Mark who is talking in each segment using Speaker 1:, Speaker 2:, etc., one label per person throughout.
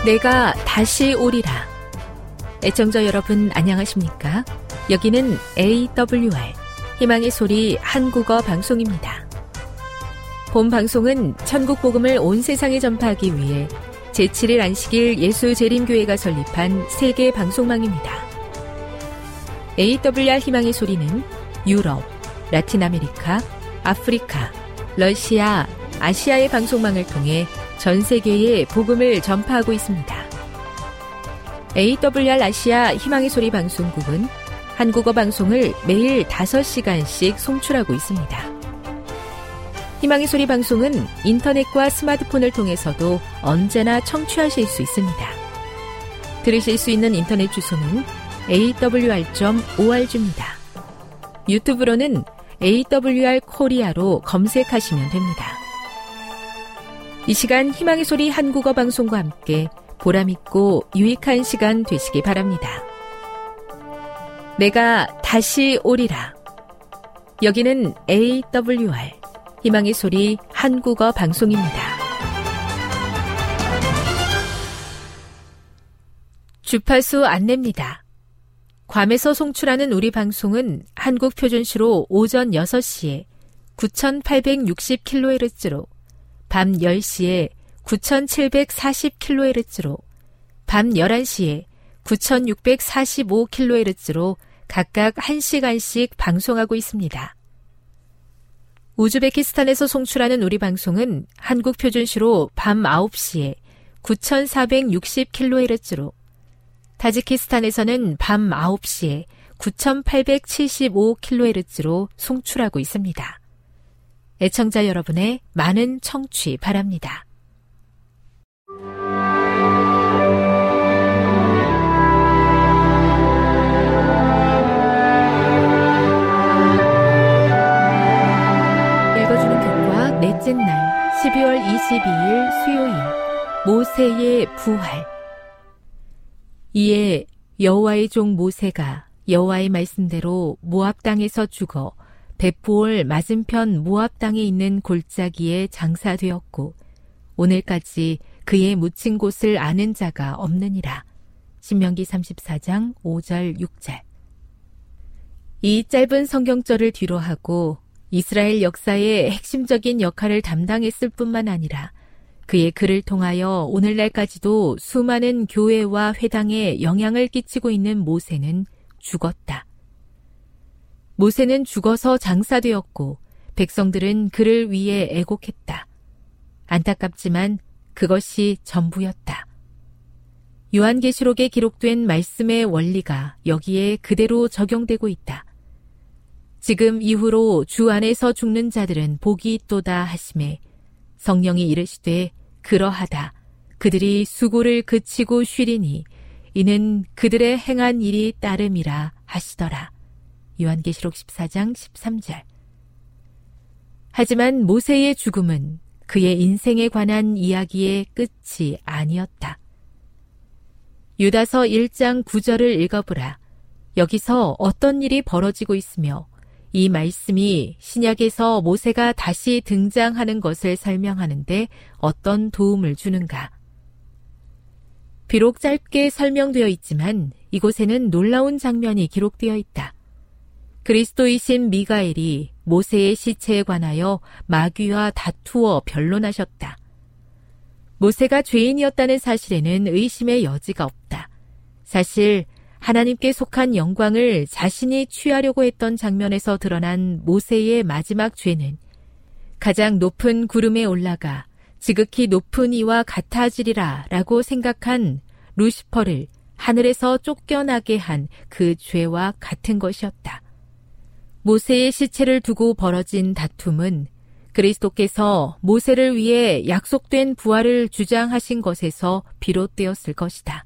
Speaker 1: 내가 다시 오리라. 애청자 여러분 안녕하십니까? 여기는 AWR 희망의 소리 한국어 방송입니다. 본 방송은 천국 복음을 온 세상에 전파하기 위해 제7일 안식일 예수재림교회가 설립한 세계 방송망입니다. AWR 희망의 소리는 유럽, 라틴 아메리카, 아프리카, 러시아, 아시아의 방송망을 통해 전 세계에 복음을 전파하고 있습니다. AWR 아시아 희망의 소리 방송국은 한국어 방송을 매일 5시간씩 송출하고 있습니다. 희망의 소리 방송은 인터넷과 스마트폰을 통해서도 언제나 청취하실 수 있습니다. 들으실 수 있는 인터넷 주소는 awr.org입니다. 유튜브로는 AWR 코리아로 검색하시면 됩니다. 이 시간 희망의 소리 한국어 방송과 함께 보람있고 유익한 시간 되시기 바랍니다. 내가 다시 오리라. 여기는 AWR 희망의 소리 한국어 방송입니다. 주파수 안내입니다. 괌에서 송출하는 우리 방송은 한국 표준시로 오전 6시에 9860kHz로 밤 10시에 9740kHz로 밤 11시에 9645kHz로 각각 1시간씩 방송하고 있습니다. 우즈베키스탄에서 송출하는 우리 방송은 한국 표준시로 밤 9시에 9460kHz로 타지키스탄에서는 밤 9시에 9875kHz로 송출하고 있습니다. 애청자 여러분의 많은 청취 바랍니다. 읽어주는 교과 넷째 날 12월 22일 수요일 모세의 부활. 이에 여호와의 종 모세가 여호와의 말씀대로 모압 땅에서 죽어 벳보올 맞은편 모압 땅에 있는 골짜기에 장사되었고 오늘까지 그의 묻힌 곳을 아는 자가 없느니라. 신명기 34장 5절 6절. 이 짧은 성경절을 뒤로하고 이스라엘 역사의 핵심적인 역할을 담당했을 뿐만 아니라 그의 글을 통하여 오늘날까지도 수많은 교회와 회당에 영향을 끼치고 있는 모세는 죽었다. 모세는 죽어서 장사되었고 백성들은 그를 위해 애곡했다. 안타깝지만 그것이 전부였다. 요한계시록에 기록된 말씀의 원리가 여기에 그대로 적용되고 있다. 지금 이후로 주 안에서 죽는 자들은 복이 있도다 하시매 성령이 이르시되 그러하다. 그들이 수고를 그치고 쉬리니 이는 그들의 행한 일이 따름이라 하시더라. 요한계시록 14장 13절. 하지만 모세의 죽음은 그의 인생에 관한 이야기의 끝이 아니었다. 유다서 1장 9절을 읽어보라. 여기서 어떤 일이 벌어지고 있으며 이 말씀이 신약에서 모세가 다시 등장하는 것을 설명하는데 어떤 도움을 주는가? 비록 짧게 설명되어 있지만 이곳에는 놀라운 장면이 기록되어 있다. 그리스도이신 미가엘이 모세의 시체에 관하여 마귀와 다투어 변론하셨다. 모세가 죄인이었다는 사실에는 의심의 여지가 없다. 사실 하나님께 속한 영광을 자신이 취하려고 했던 장면에서 드러난 모세의 마지막 죄는 가장 높은 구름에 올라가 지극히 높은 이와 같아지리라 라고 생각한 루시퍼를 하늘에서 쫓겨나게 한 그 죄와 같은 것이었다. 모세의 시체를 두고 벌어진 다툼은 그리스도께서 모세를 위해 약속된 부활을 주장하신 것에서 비롯되었을 것이다.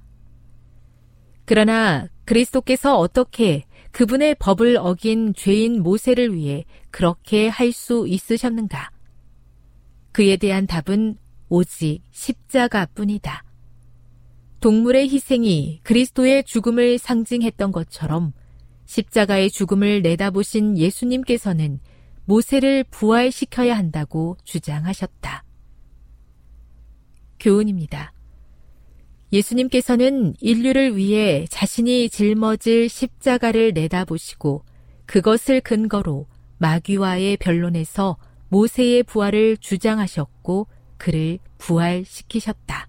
Speaker 1: 그러나 그리스도께서 어떻게 그분의 법을 어긴 죄인 모세를 위해 그렇게 할 수 있으셨는가? 그에 대한 답은 오직 십자가뿐이다. 동물의 희생이 그리스도의 죽음을 상징했던 것처럼 십자가의 죽음을 내다보신 예수님께서는 모세를 부활시켜야 한다고 주장하셨다. 교훈입니다. 예수님께서는 인류를 위해 자신이 짊어질 십자가를 내다보시고 그것을 근거로 마귀와의 변론에서 모세의 부활을 주장하셨고 그를 부활시키셨다.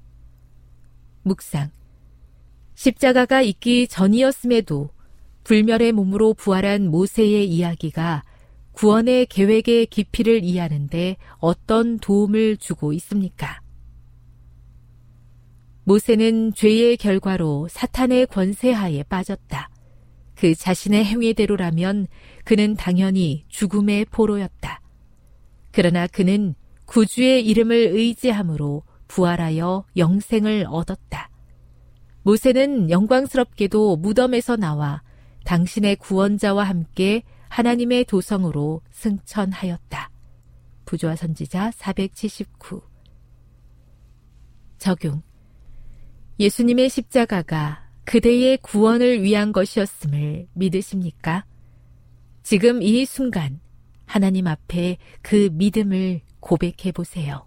Speaker 1: 묵상. 십자가가 있기 전이었음에도 불멸의 몸으로 부활한 모세의 이야기가 구원의 계획의 깊이를 이해하는 데 어떤 도움을 주고 있습니까? 모세는 죄의 결과로 사탄의 권세하에 빠졌다. 그 자신의 행위대로라면 그는 당연히 죽음의 포로였다. 그러나 그는 구주의 이름을 의지함으로 부활하여 영생을 얻었다. 모세는 영광스럽게도 무덤에서 나와 당신의 구원자와 함께 하나님의 도성으로 승천하였다. 부조화 선지자 479. 적용. 예수님의 십자가가 그대의 구원을 위한 것이었음을 믿으십니까? 지금 이 순간 하나님 앞에 그 믿음을 고백해 보세요.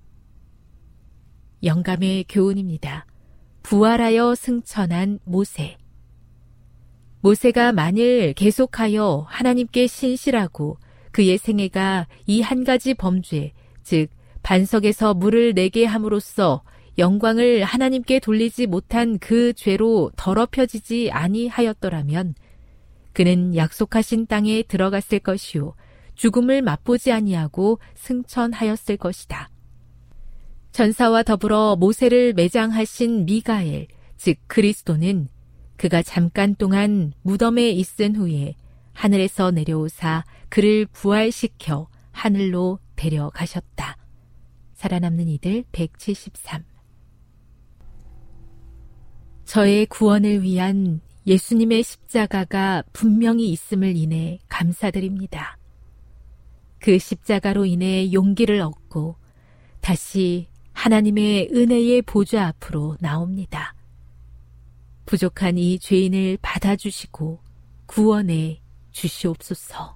Speaker 1: 영감의 교훈입니다. 부활하여 승천한 모세. 모세가 만일 계속하여 하나님께 신실하고 그의 생애가 이 한 가지 범죄, 즉 반석에서 물을 내게 함으로써 영광을 하나님께 돌리지 못한 그 죄로 더럽혀지지 아니하였더라면 그는 약속하신 땅에 들어갔을 것이요 죽음을 맛보지 아니하고 승천하였을 것이다. 전사와 더불어 모세를 매장하신 미가엘, 즉 그리스도는 그가 잠깐 동안 무덤에 있은 후에 하늘에서 내려오사 그를 부활시켜 하늘로 데려가셨다. 살아남는 이들 173. 저의 구원을 위한 예수님의 십자가가 분명히 있음을 인해 감사드립니다. 그 십자가로 인해 용기를 얻고 다시 하나님의 은혜의 보좌 앞으로 나옵니다. 부족한 이 죄인을 받아주시고 구원해 주시옵소서.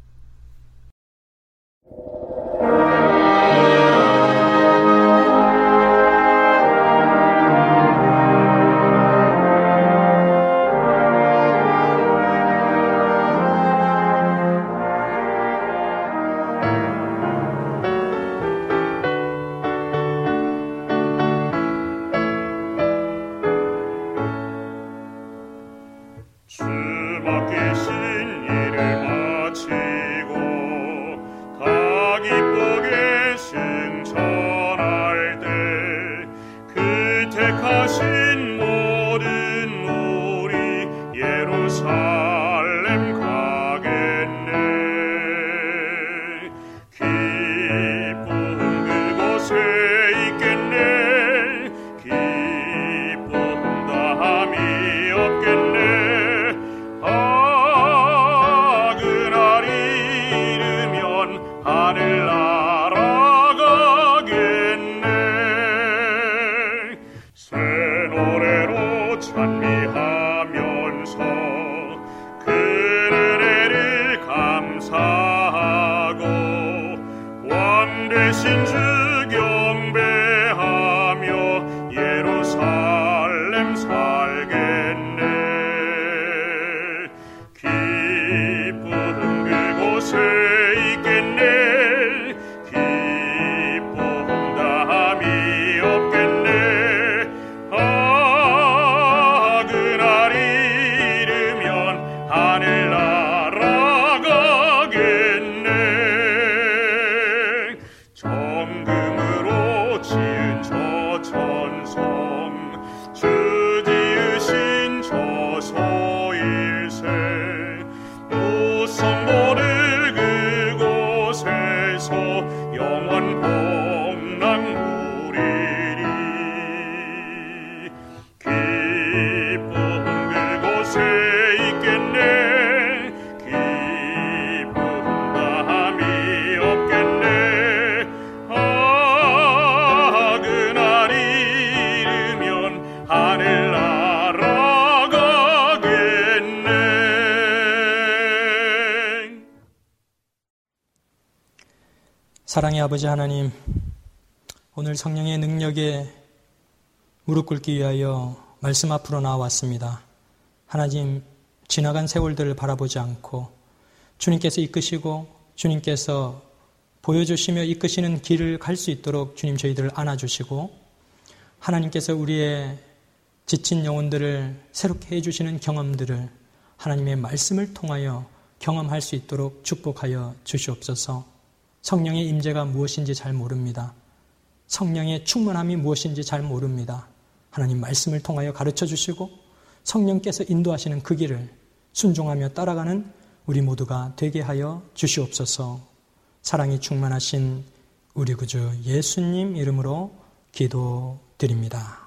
Speaker 2: 사랑의 아버지 하나님, 오늘 성령의 능력에 무릎 꿇기 위하여 말씀 앞으로 나왔습니다. 하나님, 지나간 세월들을 바라보지 않고 주님께서 이끄시고 주님께서 보여주시며 이끄시는 길을 갈 수 있도록 주님 저희들을 안아주시고 하나님께서 우리의 지친 영혼들을 새롭게 해주시는 경험들을 하나님의 말씀을 통하여 경험할 수 있도록 축복하여 주시옵소서. 성령의 임재가 무엇인지 잘 모릅니다. 성령의 충만함이 무엇인지 잘 모릅니다. 하나님 말씀을 통하여 가르쳐 주시고 성령께서 인도하시는 그 길을 순종하며 따라가는 우리 모두가 되게 하여 주시옵소서. 사랑이 충만하신 우리 구주 예수님 이름으로 기도드립니다.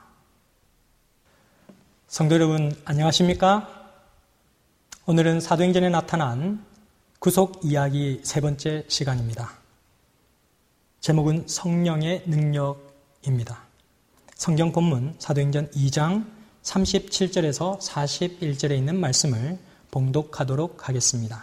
Speaker 2: 성도 여러분, 안녕하십니까? 오늘은 사도행전에 나타난 구속 이야기 세 번째 시간입니다. 제목은 성령의 능력입니다. 성경 본문 사도행전 2장 37절에서 41절에 있는 말씀을 봉독하도록 하겠습니다.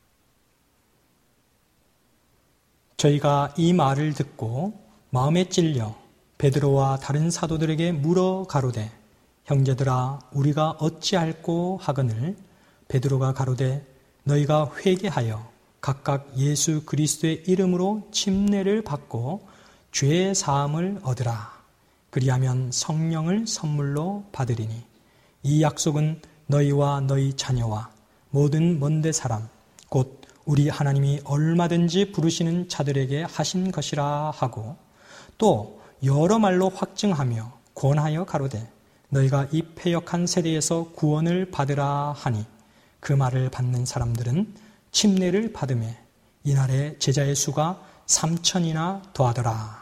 Speaker 2: 저희가 이 말을 듣고 마음에 찔려 베드로와 다른 사도들에게 물어 가로되 형제들아 우리가 어찌할꼬 하거늘 베드로가 가로되 너희가 회개하여 각각 예수 그리스도의 이름으로 침례를 받고 죄 사함을 얻으라. 그리하면 성령을 선물로 받으리니 이 약속은 너희와 너희 자녀와 모든 먼데 사람 곧 우리 하나님이 얼마든지 부르시는 자들에게 하신 것이라 하고 또 여러 말로 확증하며 권하여 가로되 너희가 이 패역한 세대에서 구원을 받으라 하니 그 말을 받는 사람들은 침례를 받으매 이날에 제자의 수가 3,000이나 더하더라.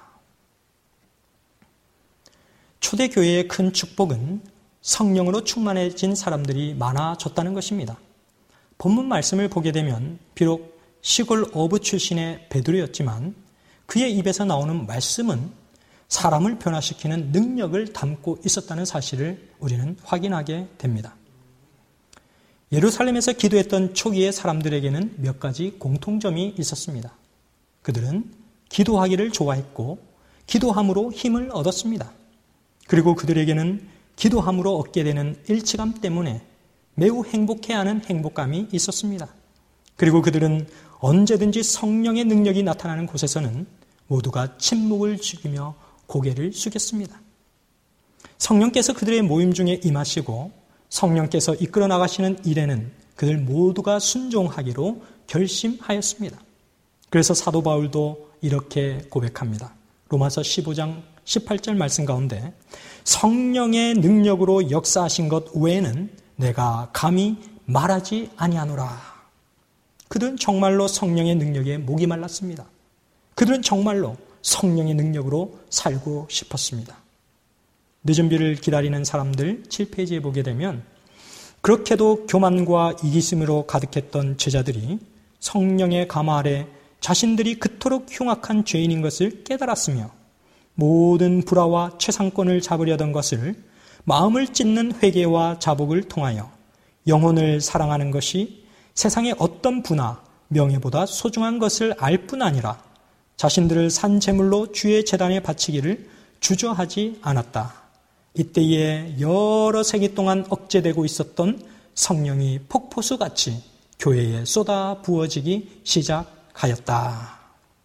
Speaker 2: 초대교회의 큰 축복은 성령으로 충만해진 사람들이 많아졌다는 것입니다. 본문 말씀을 보게 되면 비록 시골 어부 출신의 베드로였지만 그의 입에서 나오는 말씀은 사람을 변화시키는 능력을 담고 있었다는 사실을 우리는 확인하게 됩니다. 예루살렘에서 기도했던 초기의 사람들에게는 몇 가지 공통점이 있었습니다. 그들은 기도하기를 좋아했고 기도함으로 힘을 얻었습니다. 그리고 그들에게는 기도함으로 얻게 되는 일치감 때문에 매우 행복해하는 행복감이 있었습니다. 그리고 그들은 언제든지 성령의 능력이 나타나는 곳에서는 모두가 침묵을 죽이며 고개를 숙였습니다. 성령께서 그들의 모임 중에 임하시고 성령께서 이끌어 나가시는 일에는 그들 모두가 순종하기로 결심하였습니다. 그래서 사도 바울도 이렇게 고백합니다. 로마서 15장 18절 말씀 가운데 성령의 능력으로 역사하신 것 외에는 내가 감히 말하지 아니하노라. 그들은 정말로 성령의 능력에 목이 말랐습니다. 그들은 정말로 성령의 능력으로 살고 싶었습니다. 늦은 비를 기다리는 사람들 7페이지에 보게 되면 그렇게도 교만과 이기심으로 가득했던 제자들이 성령의 감화 아래 자신들이 그토록 흉악한 죄인인 것을 깨달았으며 모든 불화와 최상권을 잡으려던 것을 마음을 찢는 회개와 자복을 통하여 영혼을 사랑하는 것이 세상의 어떤 부나 명예보다 소중한 것을 알 뿐 아니라 자신들을 산 제물로 주의 제단에 바치기를 주저하지 않았다. 이때에 여러 세기 동안 억제되고 있었던 성령이 폭포수같이 교회에 쏟아 부어지기 시작하였다.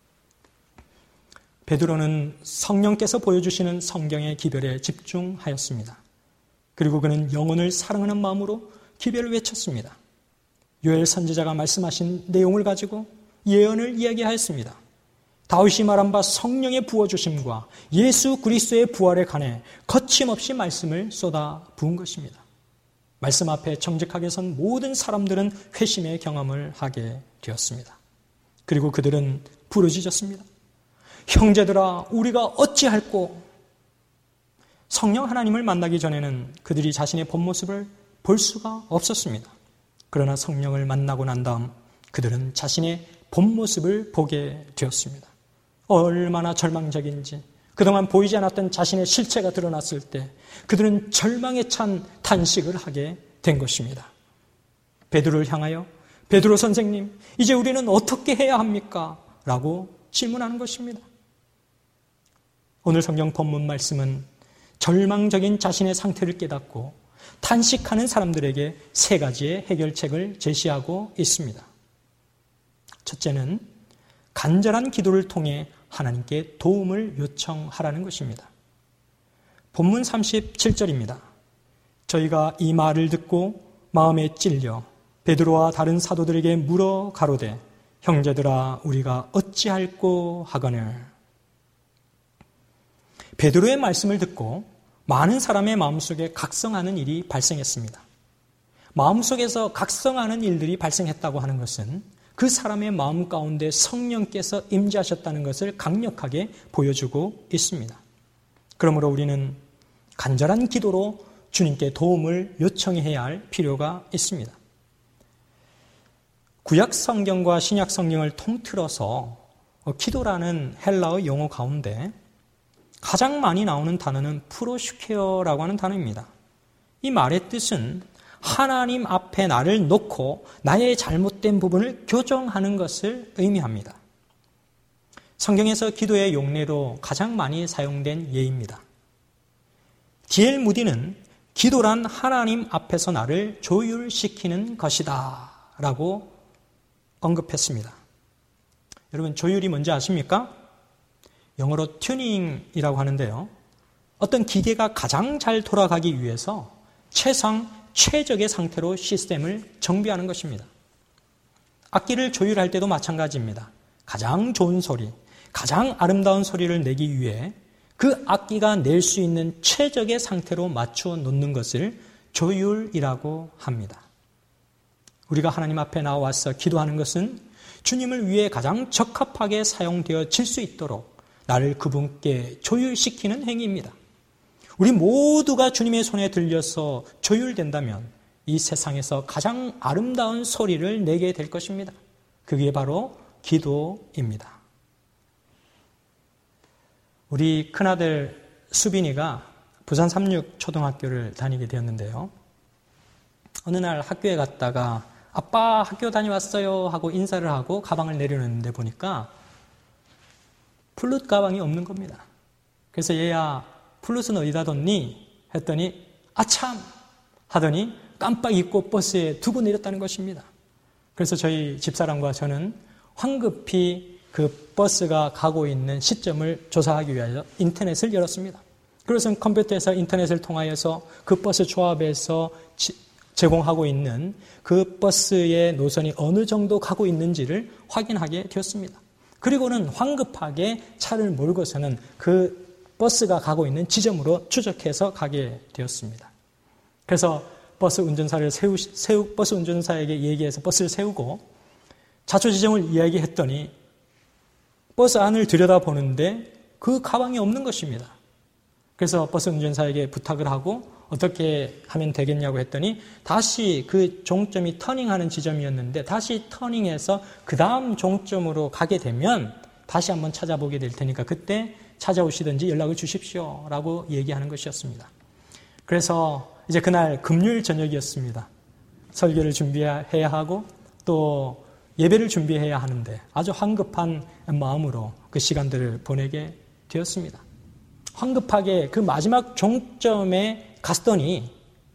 Speaker 2: 베드로는 성령께서 보여주시는 성경의 기별에 집중하였습니다. 그리고 그는 영혼을 사랑하는 마음으로 기별을 외쳤습니다. 요엘 선지자가 말씀하신 내용을 가지고 예언을 이야기하였습니다. 다윗이 말한 바 성령의 부어주심과 예수 그리스도의 부활에 관해 거침없이 말씀을 쏟아 부은 것입니다. 말씀 앞에 정직하게 선 모든 사람들은 회심의 경험을 하게 되었습니다. 그리고 그들은 부르짖었습니다. 형제들아 우리가 어찌할꼬. 성령 하나님을 만나기 전에는 그들이 자신의 본 모습을 볼 수가 없었습니다. 그러나 성령을 만나고 난 다음 그들은 자신의 본 모습을 보게 되었습니다. 얼마나 절망적인지 그동안 보이지 않았던 자신의 실체가 드러났을 때 그들은 절망에 찬 탄식을 하게 된 것입니다. 베드로를 향하여 베드로 선생님, 이제 우리는 어떻게 해야 합니까? 라고 질문하는 것입니다. 오늘 성경 본문 말씀은 절망적인 자신의 상태를 깨닫고 탄식하는 사람들에게 3가지의 해결책을 제시하고 있습니다. 첫째는 간절한 기도를 통해 하나님께 도움을 요청하라는 것입니다. 본문 37절입니다. 저희가 이 말을 듣고 마음에 찔려 베드로와 다른 사도들에게 물어 가로되 형제들아 우리가 어찌할꼬 하거늘. 베드로의 말씀을 듣고 많은 사람의 마음속에 각성하는 일이 발생했습니다. 마음속에서 각성하는 일들이 발생했다고 하는 것은 그 사람의 마음 가운데 성령께서 임재하셨다는 것을 강력하게 보여주고 있습니다. 그러므로 우리는 간절한 기도로 주님께 도움을 요청해야 할 필요가 있습니다. 구약 성경과 신약 성경을 통틀어서 기도라는 헬라어 용어 가운데 가장 많이 나오는 단어는 프로슈케어라고 하는 단어입니다. 이 말의 뜻은 하나님 앞에 나를 놓고 나의 잘못된 부분을 교정하는 것을 의미합니다. 성경에서 기도의 용례로 가장 많이 사용된 예입니다. D.L. 무디는 기도란 하나님 앞에서 나를 조율시키는 것이다 라고 언급했습니다. 여러분 조율이 뭔지 아십니까? 영어로 튜닝이라고 하는데요. 어떤 기계가 가장 잘 돌아가기 위해서 최적의 상태로 시스템을 정비하는 것입니다. 악기를 조율할 때도 마찬가지입니다. 가장 좋은 소리, 가장 아름다운 소리를 내기 위해 그 악기가 낼 수 있는 최적의 상태로 맞추어 놓는 것을 조율이라고 합니다. 우리가 하나님 앞에 나와서 기도하는 것은 주님을 위해 가장 적합하게 사용되어질 수 있도록 나를 그분께 조율시키는 행위입니다. 우리 모두가 주님의 손에 들려서 조율된다면 이 세상에서 가장 아름다운 소리를 내게 될 것입니다. 그게 바로 기도입니다. 우리 큰아들 수빈이가 부산 삼육초등학교를 다니게 되었는데요. 어느 날 학교에 갔다가 아빠 학교 다녀왔어요 하고 인사를 하고 가방을 내려놓는데 보니까 플룻 가방이 없는 겁니다. 그래서 얘야 플룻은 어디다 뒀니? 했더니 아참 하더니 깜빡 잊고 버스에 두고 내렸다는 것입니다. 그래서 저희 집사람과 저는 황급히 그 버스가 가고 있는 시점을 조사하기 위하여 인터넷을 열었습니다. 그래서 컴퓨터에서 인터넷을 통하여서 그 버스 조합에서 제공하고 있는 그 버스의 노선이 어느 정도 가고 있는지를 확인하게 되었습니다. 그리고는 황급하게 차를 몰고서는 그 버스가 가고 있는 지점으로 추적해서 가게 되었습니다. 그래서 버스 운전사에게 얘기해서 버스를 세우고 좌초 지점을 이야기했더니 버스 안을 들여다보는데 그 가방이 없는 것입니다. 그래서 버스 운전사에게 부탁을 하고 어떻게 하면 되겠냐고 했더니 다시 그 종점이 터닝하는 지점이었는데 다시 터닝해서 그 다음 종점으로 가게 되면 다시 한번 찾아보게 될 테니까 그때 찾아오시든지 연락을 주십시오 라고 얘기하는 것이었습니다. 그래서 이제 그날 금요일 저녁이었습니다. 설교를 준비해야 하고 또 예배를 준비해야 하는데 아주 황급한 마음으로 그 시간들을 보내게 되었습니다. 황급하게 그 마지막 종점에 갔더니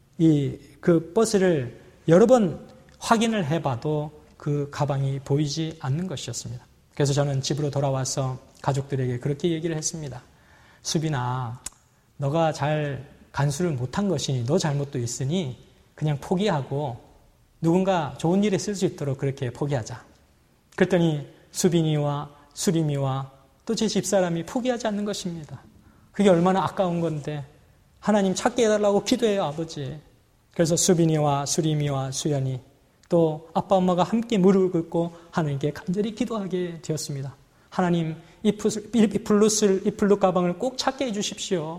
Speaker 2: 그 버스를 여러 번 확인을 해봐도 그 가방이 보이지 않는 것이었습니다. 그래서 저는 집으로 돌아와서 가족들에게 그렇게 얘기를 했습니다. 수빈아, 너가 잘 간수를 못한 것이니 너 잘못도 있으니 그냥 포기하고 누군가 좋은 일에 쓸 수 있도록 그렇게 포기하자. 그랬더니 수빈이와 수림이와 또 제 집사람이 포기하지 않는 것입니다. 그게 얼마나 아까운 건데 하나님 찾게 해달라고 기도해요, 아버지. 그래서 수빈이와 수림이와 수연이 또 아빠 엄마가 함께 무릎을 꿇고 하나님께 간절히 기도하게 되었습니다. 하나님, 이 플룻 가방을 꼭 찾게 해주십시오.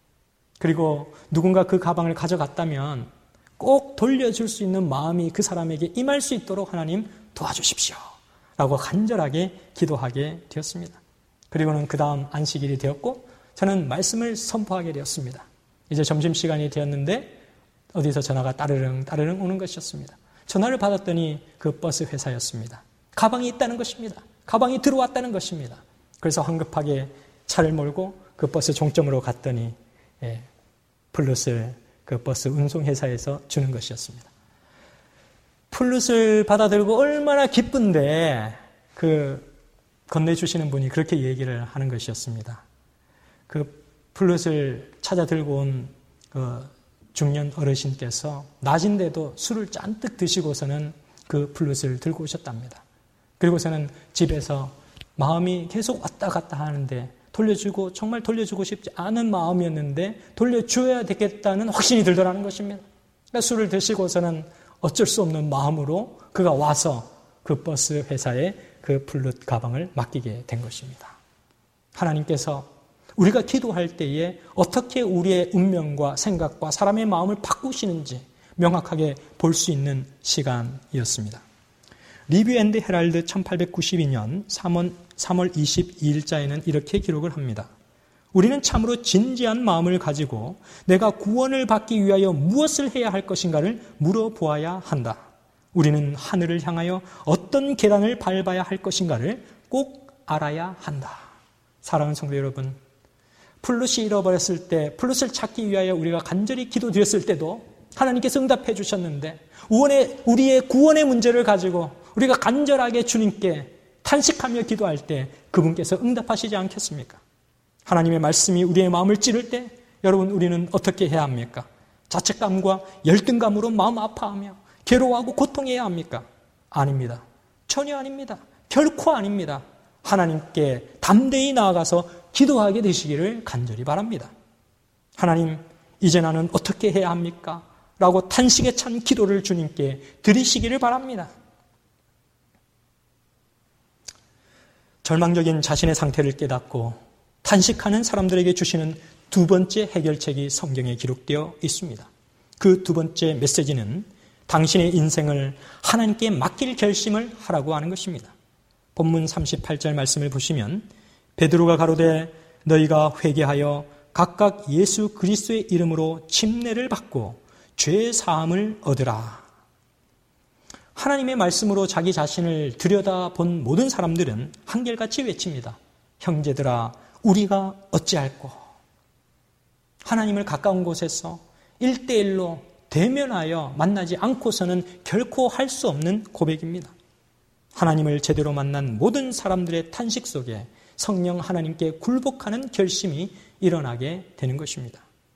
Speaker 2: 그리고 누군가 그 가방을 가져갔다면 꼭 돌려줄 수 있는 마음이 그 사람에게 임할 수 있도록 하나님 도와주십시오. 라고 간절하게 기도하게 되었습니다. 그리고는 그 다음 안식일이 되었고 저는 말씀을 선포하게 되었습니다. 이제 점심시간이 되었는데 어디서 전화가 따르릉 오는 것이었습니다. 전화를 받았더니 그 버스 회사였습니다. 가방이 있다는 것입니다. 가방이 들어왔다는 것입니다. 그래서 황급하게 차를 몰고 그 버스 종점으로 갔더니 플룻을 그 버스 운송회사에서 주는 것이었습니다. 플룻을 받아들고 얼마나 기쁜데 그 건네주시는 분이 그렇게 얘기를 하는 것이었습니다. 그 플룻을 찾아 들고 온 그 중년 어르신께서 낮인데도 술을 잔뜩 드시고서는 그 플룻을 들고 오셨답니다. 그리고서는 집에서 마음이 계속 왔다 갔다 하는데 정말 돌려주고 싶지 않은 마음이었는데 돌려줘야 되겠다는 확신이 들더라는 것입니다. 그러니까 술을 드시고서는 어쩔 수 없는 마음으로 그가 와서 그 버스 회사에 그 플룻 가방을 맡기게 된 것입니다. 하나님께서 우리가 기도할 때에 어떻게 우리의 운명과 생각과 사람의 마음을 바꾸시는지 명확하게 볼 수 있는 시간이었습니다. 리뷰 앤드 헤랄드 1892년 3월 22일자에는 이렇게 기록을 합니다. 우리는 참으로 진지한 마음을 가지고 내가 구원을 받기 위하여 무엇을 해야 할 것인가를 물어보아야 한다. 우리는 하늘을 향하여 어떤 계단을 밟아야 할 것인가를 꼭 알아야 한다. 사랑하는 성도 여러분, 플룻이 잃어버렸을 때 플룻을 찾기 위하여 우리가 간절히 기도드렸을 때도 하나님께서 응답해 주셨는데 우리의 구원의 문제를 가지고 우리가 간절하게 주님께 탄식하며 기도할 때 그분께서 응답하시지 않겠습니까? 하나님의 말씀이 우리의 마음을 찌를 때 여러분 우리는 어떻게 해야 합니까? 자책감과 열등감으로 마음 아파하며 괴로워하고 고통해야 합니까? 아닙니다. 전혀 아닙니다. 결코 아닙니다. 하나님께 담대히 나아가서 기도하게 되시기를 간절히 바랍니다. 하나님, 이제 나는 어떻게 해야 합니까? 라고 탄식에 찬 기도를 주님께 드리시기를 바랍니다. 절망적인 자신의 상태를 깨닫고 탄식하는 사람들에게 주시는 두 번째 해결책이 성경에 기록되어 있습니다. 그 두 번째 메시지는 당신의 인생을 하나님께 맡길 결심을 하라고 하는 것입니다. 본문 38절 말씀을 보시면 베드로가 가로되 너희가 회개하여 각각 예수 그리스도의 이름으로 침례를 받고 죄 사함을 얻으라. 하나님의 말씀으로 자기 자신을 들여다본 모든 사람들은 한결같이 외칩니다. 형제들아 우리가 어찌할꼬. 하나님을 가까운 곳에서 1대1로 대면하여 만나지 않고서는 결코 할 수 없는 고백입니다. 하나님을 제대로 만난 모든 사람들의 탄식 속에 성령 하나님께 굴복하는 결심이 일어나게 되는 것입니다.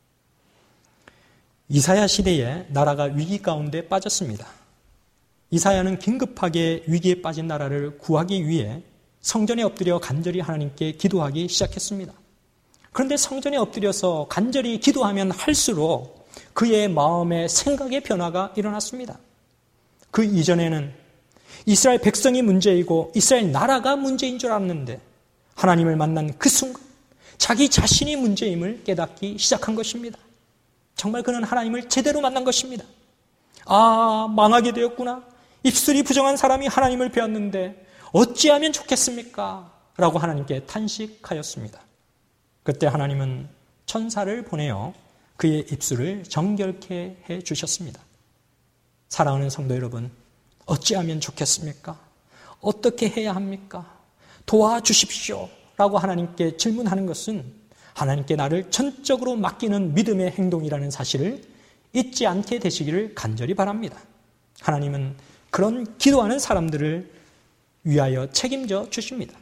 Speaker 2: 이사야 시대에 나라가 위기 가운데 빠졌습니다. 이사야는 긴급하게 위기에 빠진 나라를 구하기 위해 성전에 엎드려 간절히 하나님께 기도하기 시작했습니다. 그런데 성전에 엎드려서 간절히 기도하면 할수록 그의 마음의 생각의 변화가 일어났습니다. 그 이전에는 이스라엘 백성이 문제이고 이스라엘 나라가 문제인 줄 알았는데 하나님을 만난 그 순간 자기 자신이 문제임을 깨닫기 시작한 것입니다. 정말 그는 하나님을 제대로 만난 것입니다. 아, 망하게 되었구나. 입술이 부정한 사람이 하나님을 배웠는데 어찌하면 좋겠습니까? 라고 하나님께 탄식하였습니다. 그때 하나님은 천사를 보내어 그의 입술을 정결케 해 주셨습니다. 사랑하는 성도 여러분, 어찌하면 좋겠습니까? 어떻게 해야 합니까? 도와주십시오 라고 하나님께 질문하는 것은 하나님께 나를 전적으로 맡기는 믿음의 행동이라는 사실을 잊지 않게 되시기를 간절히 바랍니다. 하나님은 그런 기도하는 사람들을 위하여 책임져 주십니다.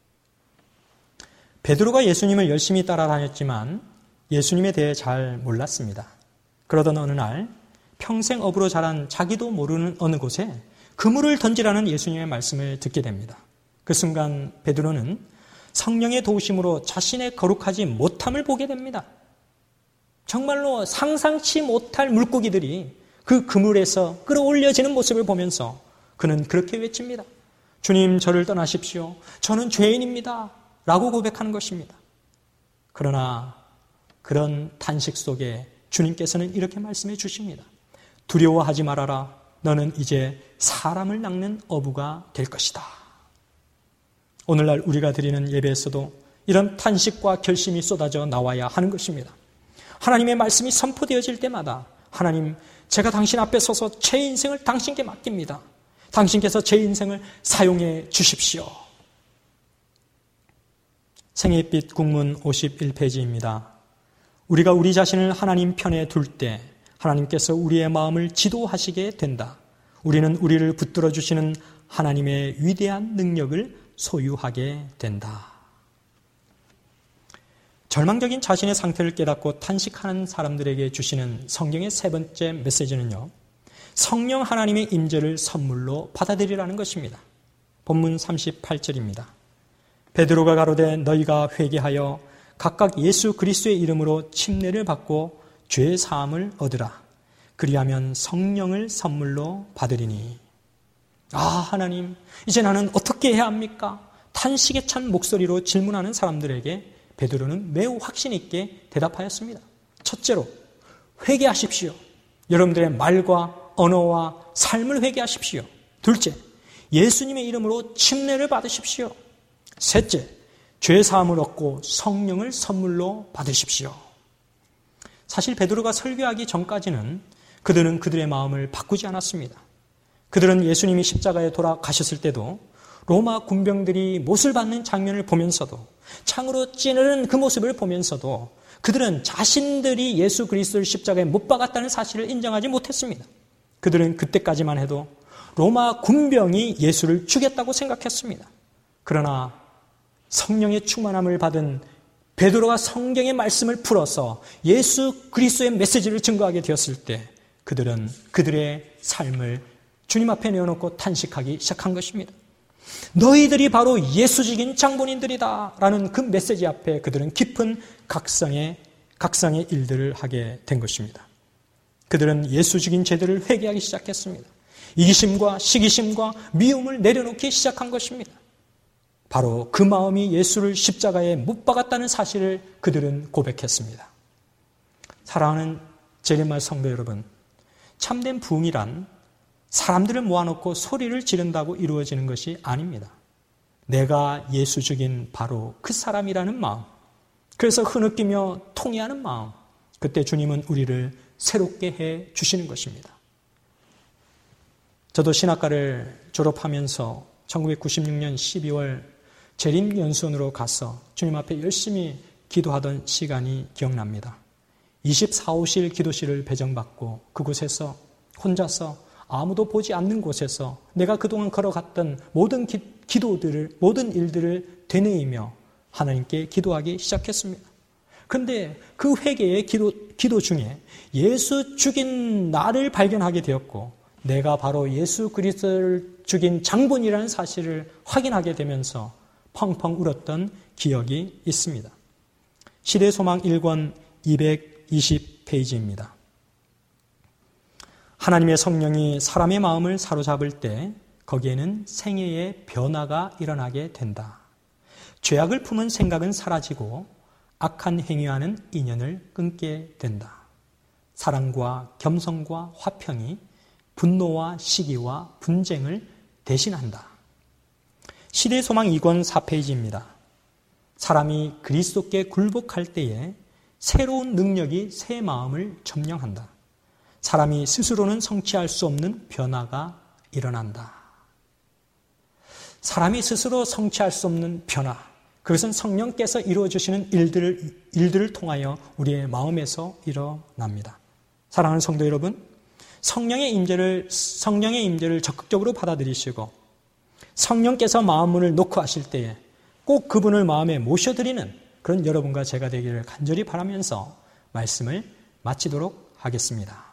Speaker 2: 베드로가 예수님을 열심히 따라다녔지만 예수님에 대해 잘 몰랐습니다. 그러던 어느 날 평생 업으로 자란 자기도 모르는 어느 곳에 그물을 던지라는 예수님의 말씀을 듣게 됩니다. 그 순간 베드로는 성령의 도우심으로 자신의 거룩하지 못함을 보게 됩니다. 정말로 상상치 못할 물고기들이 그 그물에서 끌어올려지는 모습을 보면서 그는 그렇게 외칩니다. 주님, 저를 떠나십시오. 저는 죄인입니다. 라고 고백하는 것입니다. 그러나 그런 탄식 속에 주님께서는 이렇게 말씀해 주십니다. 두려워하지 말아라. 너는 이제 사람을 낚는 어부가 될 것이다. 오늘날 우리가 드리는 예배에서도 이런 탄식과 결심이 쏟아져 나와야 하는 것입니다. 하나님의 말씀이 선포되어질 때마다 하나님, 제가 당신 앞에 서서 제 인생을 당신께 맡깁니다. 당신께서 제 인생을 사용해 주십시오. 생애빛 국문 51페이지입니다. 우리가 우리 자신을 하나님 편에 둘 때 하나님께서 우리의 마음을 지도하시게 된다. 우리는 우리를 붙들어 주시는 하나님의 위대한 능력을 소유하게 된다. 절망적인 자신의 상태를 깨닫고 탄식하는 사람들에게 주시는 성경의 세 번째 메시지는요, 성령 하나님의 임재를 선물로 받아들이라는 것입니다. 본문 38절입니다. 베드로가 가로되 너희가 회개하여 각각 예수 그리스도의 이름으로 침례를 받고 죄 사함을 얻으라. 그리하면 성령을 선물로 받으리니. 아, 하나님, 이제 나는 어떻게 해야 합니까? 탄식에 찬 목소리로 질문하는 사람들에게 베드로는 매우 확신 있게 대답하였습니다. 첫째로, 회개하십시오. 여러분들의 말과 언어와 삶을 회개하십시오. 둘째, 예수님의 이름으로 침례를 받으십시오. 셋째, 죄 사함을 얻고 성령을 선물로 받으십시오. 사실 베드로가 설교하기 전까지는 그들은 그들의 마음을 바꾸지 않았습니다. 그들은 예수님이 십자가에 돌아가셨을 때도 로마 군병들이 못을 받는 장면을 보면서도, 창으로 찌르는 그 모습을 보면서도 그들은 자신들이 예수 그리스도를 십자가에 못 박았다는 사실을 인정하지 못했습니다. 그들은 그때까지만 해도 로마 군병이 예수를 죽였다고 생각했습니다. 그러나 성령의 충만함을 받은 베드로가 성경의 말씀을 풀어서 예수 그리스도의 메시지를 증거하게 되었을 때 그들은 그들의 삶을 주님 앞에 내어놓고 탄식하기 시작한 것입니다. 너희들이 바로 예수 죽인 장본인들이다 라는 그 메시지 앞에 그들은 깊은 각성의 일들을 하게 된 것입니다. 그들은 예수 죽인 죄들을 회개하기 시작했습니다. 이기심과 시기심과 미움을 내려놓기 시작한 것입니다. 바로 그 마음이 예수를 십자가에 못 박았다는 사실을 그들은 고백했습니다. 사랑하는 재림말 성도 여러분, 참된 부흥이란 사람들을 모아놓고 소리를 지른다고 이루어지는 것이 아닙니다. 내가 예수 죽인 바로 그 사람이라는 마음, 그래서 흐느끼며 통회하는 마음, 그때 주님은 우리를 새롭게 해 주시는 것입니다. 저도 신학과를 졸업하면서 1996년 12월 재림연수원으로 가서 주님 앞에 열심히 기도하던 시간이 기억납니다. 24호실 기도실을 배정받고 그곳에서 혼자서 아무도 보지 않는 곳에서 내가 그동안 걸어갔던 모든 모든 일들을 되뇌이며 하나님께 기도하기 시작했습니다. 그런데 그 회개의 기도 중에 예수 죽인 나를 발견하게 되었고 내가 바로 예수 그리스도를 죽인 장본이라는 사실을 확인하게 되면서 펑펑 울었던 기억이 있습니다. 시대소망 1권 220페이지입니다. 하나님의 성령이 사람의 마음을 사로잡을 때 거기에는 생애의 변화가 일어나게 된다. 죄악을 품은 생각은 사라지고 악한 행위와는 인연을 끊게 된다. 사랑과 겸손과 화평이 분노와 시기와 분쟁을 대신한다. 시대소망 2권 4페이지입니다. 사람이 그리스도께 굴복할 때에 새로운 능력이 새 마음을 점령한다. 사람이 스스로는 성취할 수 없는 변화가 일어난다. 사람이 스스로 성취할 수 없는 변화, 그것은 성령께서 이루어주시는 일들을 통하여 우리의 마음에서 일어납니다. 사랑하는 성도 여러분, 성령의 임재를 적극적으로 받아들이시고 성령께서 마음문을 놓고 하실 때에 꼭 그분을 마음에 모셔드리는 그런 여러분과 제가 되기를 간절히 바라면서 말씀을 마치도록 하겠습니다.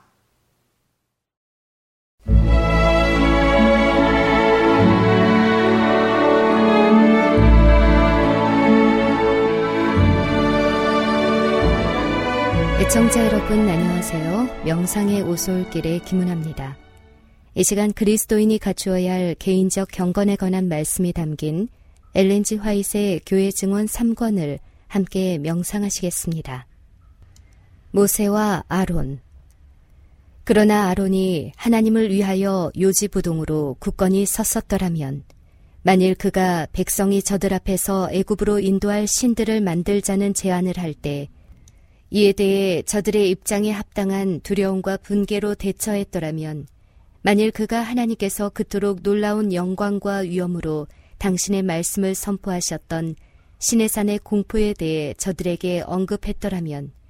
Speaker 3: 애청자 여러분 안녕하세요. 명상의 오솔길의 김은아입니다. 이 시간 그리스도인이 갖추어야 할 개인적 경건에 관한 말씀이 담긴 엘렌 G. 화이트의 교회 증언 3권을 함께 명상하시겠습니다. 모세와 아론. 그러나 아론이 하나님을 위하여 요지부동으로 굳건히 섰었더라면 만일 그가 백성이 저들 앞에서 애굽으로 인도할 신들을 만들자는 제안을 할 때 이에 대해 저들의 입장에 합당한 두려움과 분개로 대처했더라면 만일 그가 하나님께서 그토록 놀라운 영광과 위엄으로 당신의 말씀을 선포하셨던 시내산의 공포에 대해 저들에게 언급했더라면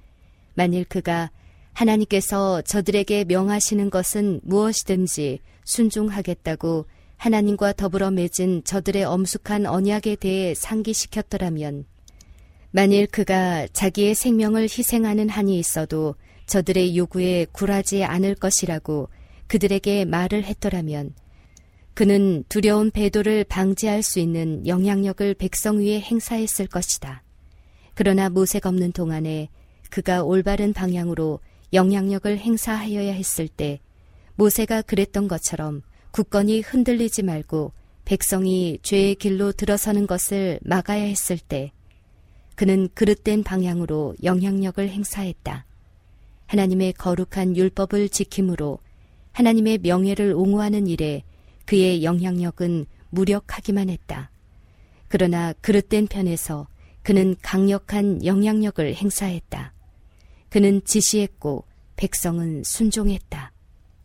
Speaker 3: 만일 그가 하나님께서 저들에게 명하시는 것은 무엇이든지 순종하겠다고 하나님과 더불어 맺은 저들의 엄숙한 언약에 대해 상기시켰더라면, 만일 그가 자기의 생명을 희생하는 한이 있어도 저들의 요구에 굴하지 않을 것이라고 그들에게 말을 했더라면, 그는 두려운 배도를 방지할 수 있는 영향력을 백성 위에 행사했을 것이다. 그러나 모세가 없는 동안에 그가 올바른 방향으로 영향력을 행사하여야 했을 때, 모세가 그랬던 것처럼 굳건히 흔들리지 말고 백성이 죄의 길로 들어서는 것을 막아야 했을 때, 그는 그릇된 방향으로 영향력을 행사했다. 하나님의 거룩한 율법을 지킴으로 하나님의 명예를 옹호하는 일에 그의 영향력은 무력하기만 했다. 그러나 그릇된 편에서 그는 강력한 영향력을 행사했다. 그는 지시했고 백성은 순종했다.